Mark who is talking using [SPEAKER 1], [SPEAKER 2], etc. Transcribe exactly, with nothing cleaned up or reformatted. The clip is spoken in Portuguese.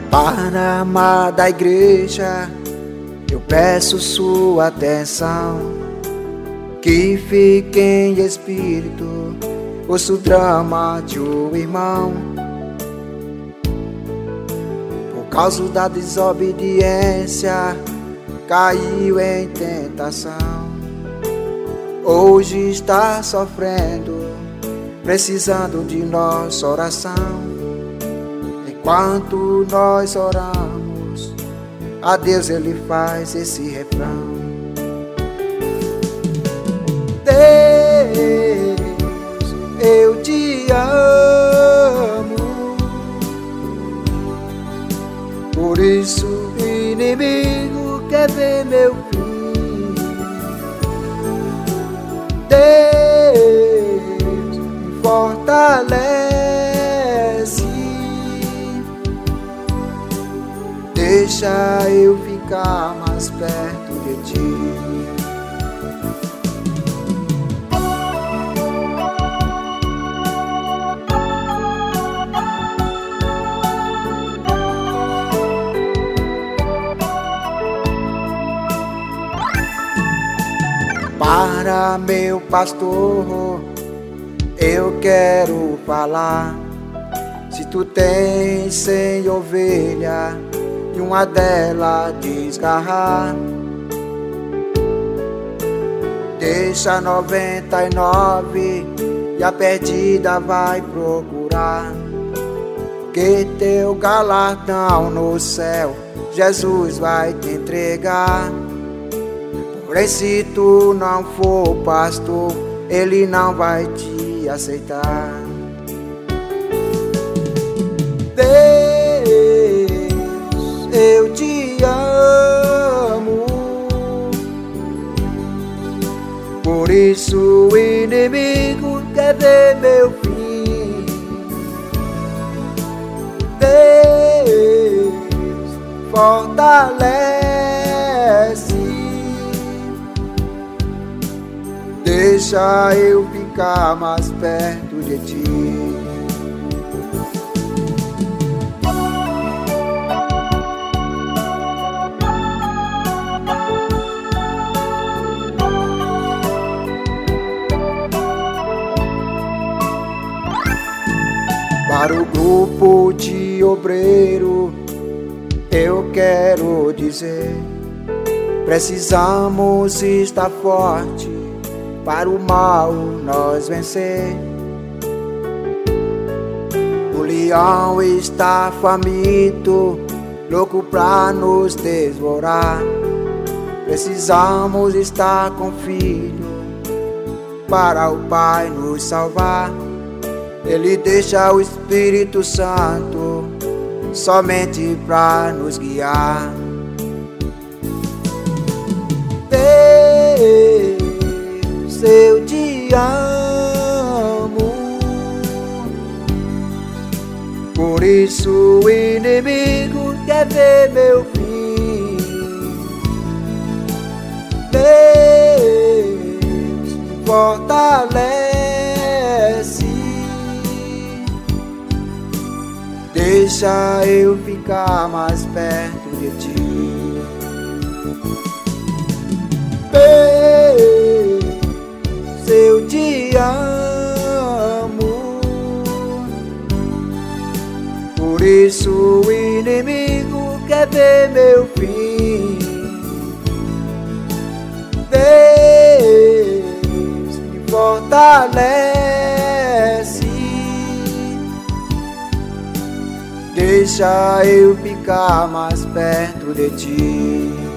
[SPEAKER 1] Para a amada igreja, eu peço sua atenção, que fique em espírito, ouça o drama de um irmão. Por causa da desobediência, caiu em tentação. Hoje está sofrendo, precisando de nossa oração. Enquanto nós oramos, a Deus Ele faz esse refrão. Deus, eu te amo, por isso o inimigo quer ver meu fim. Deus, me fortalece, deixa eu ficar mais perto de ti. Para meu pastor, eu quero falar. Se tu tens cem ovelhas e uma delas desgarrar, deixa noventa e nove e a perdida vai procurar. Que teu galardão no céu Jesus vai te entregar. Porém, se tu não for pastor, Ele não vai te aceitar. Deus, eu te amo, por isso o inimigo quer ver meu fim. Deus, fortalece, deixa eu ficar mais perto de ti. Para o grupo de obreiro, eu quero dizer: precisamos estar forte para o mal nós vencer. O leão está faminto, louco pra nos devorar. Precisamos estar com o Filho para o Pai nos salvar. Ele deixa o Espírito Santo somente pra nos guiar. Deus, eu te amo, por isso o inimigo quer ver meu fim. Deus, fortalece, deixa eu ficar mais perto de ti. Deus, eu te amo, por isso o inimigo quer ver meu fim. Deus, me fortalece, deixa eu ficar mais perto de ti.